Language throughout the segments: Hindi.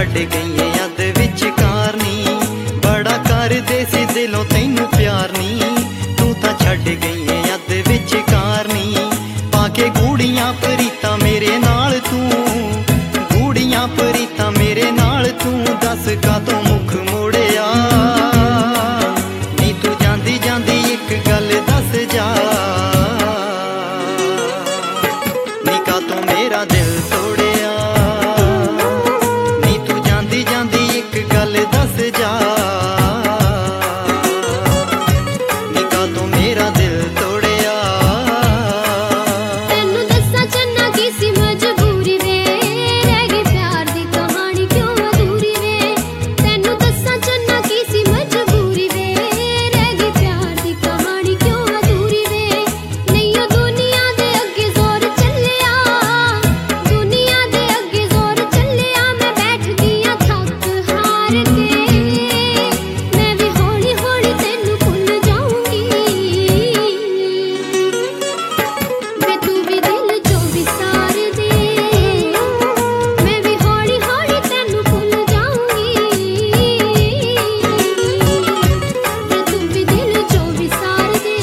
छड्ड गई है अद विचकार नी, बड़ा करदे सी दिलों तैनू प्यार नी, तू तां छड्ड गई है अद विचकार नी। पाके गूड़ियां प्रीतां मेरे नाल तू, गूड़ियां प्रीतां मेरे नाल तू, दस कातों मुख मोड़िया नी, तू जांदी जांदी एक गल दस जा नी, कातों मेरा दिल तोड़िया नी, तू जांदी जांदी एक गल दस जा नी, कातों मेरा दिल तोड़िया। तेनू दस्सां चन्ना की सी मजबूरी वे, रह गई प्यार दी कहानी क्यों अधूरी वे। तेनू दस्सां चन्ना की सी मजबूरी वे, रह गई प्यार दी कहानी क्यों अधूरी वे। नहीं ओ दुनिया दे अगे जोर चलिया, दुनिया दे अगे जोर चलिया, मैं बैठ गईयां थक हार के, मैं भी हौली हौली तेनू भुल जाऊंगी वे, तू भी दिल चों विसार दे, मैं भी हौली हौली तेनू भुल जाऊंगी वे, तू भी दिल चों विसार दे।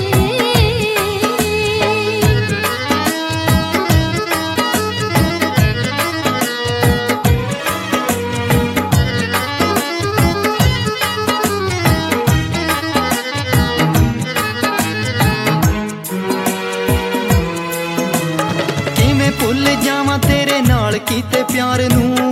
किवें भुल जावां तेरे नाल कीते प्यार नूं,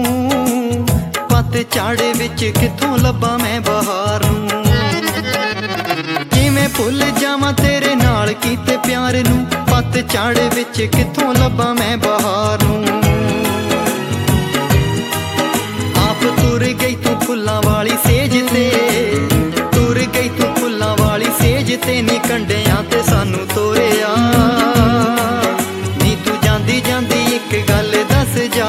पत झाड़ विच कित्थों लब्बां मैं बहार नूं। किवें भुल जावां तेरे नाल कीते प्यार नूं, पत झाड़ विच कित्थों लब्बां मैं बहार नूं। आप तुर गई तू फुल्लां वाली सेज ते, तुर गई तू फुल्लां वाली सेज ते, नी कंडियां ते सानू तोरिया नी, तू जांदी जांदी एक गल दस जा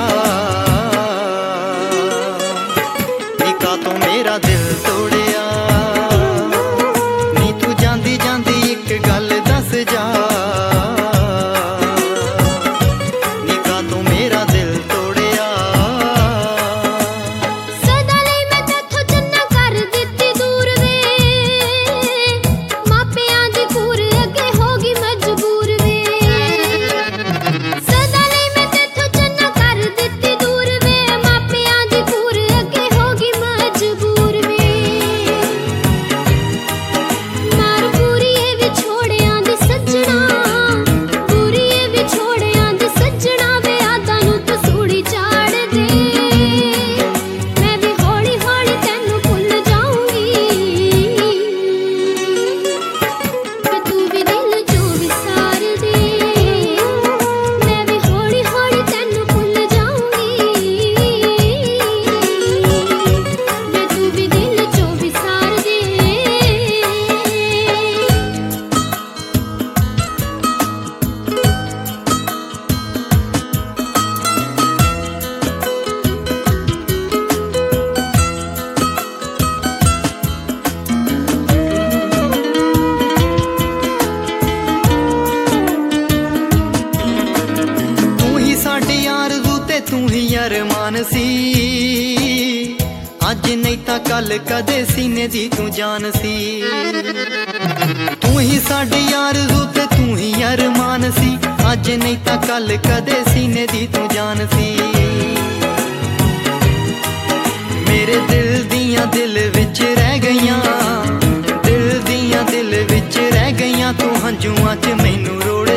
नी, कातों मेरा दिल तोड़िया नी, तू जांदी जांदी एक गल दस जा नी, कातों मेरा दिल तोड़िया। सदा लई मैं तेथों चन्ना कर दित्ती दूर वे, मापियां दी कूर अगे हो गई मजबूर वे। सदा लई मैं तेथों चन्ना कर दित्ती दूर वे, मापियां दी कूर अगे हो गई मजबूर वे। मार पूरी ए विछोड़ियां दी सज्जणा, पूरी ए विछोड़ियां दी सज्जणा, वे आदां नूं तू सूली चाड़ दे, मैं भी हौली हौली तेनू भुल जाऊंगी वे, तू भी दिल चों विसार दे, मैं भी हौली हौली तेनू भुल जाऊंगी वे, तू भी दिल चों विसार दे। तू ही साडी आरज़ू ते तू ही अरमान सी, अज नहीं तां कल कदे सीने दी तू जान सी। तू ही साडी आरज़ू ते तू ही अरमान सी, अज नहीं तां कल कदे सीने दी तू जान सी। मेरे दिल दियां दिल विच रह गईयां, दिल दियां दिल विच रह गईयां, तू हंझुआं च मैनू रोड़